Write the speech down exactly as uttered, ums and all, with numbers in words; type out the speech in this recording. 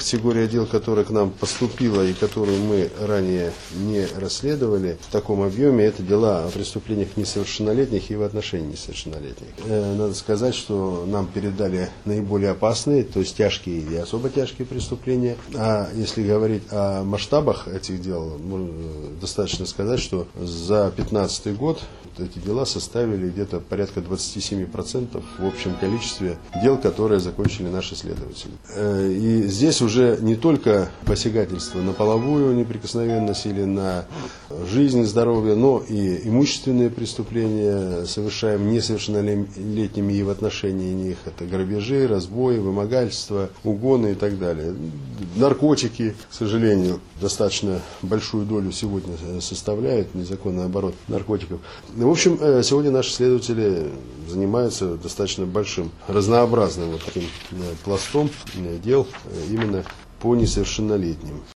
категория дел, которая к нам поступила и которую мы ранее не расследовали в таком объеме, это дела о преступлениях несовершеннолетних и в отношении несовершеннолетних. Надо сказать, что нам передали наиболее опасные, то есть тяжкие и особо тяжкие преступления. А если говорить о масштабах этих дел, достаточно сказать, что за две тысячи пятнадцатый год эти дела составили где-то порядка двадцати семи процентов в общем количестве дел, которые закончили наши следователи. И здесь уже не только посягательство на половую неприкосновенность или на жизнь и здоровье, но и имущественные преступления совершаем несовершеннолетними и в отношении них. Это грабежи, разбои, вымогательства, угоны и так далее. Наркотики, к сожалению, достаточно большую долю сегодня составляют незаконный оборот наркотиков. В общем, сегодня наши следователи занимаются достаточно большим, разнообразным вот таким пластом дел именно по несовершеннолетним.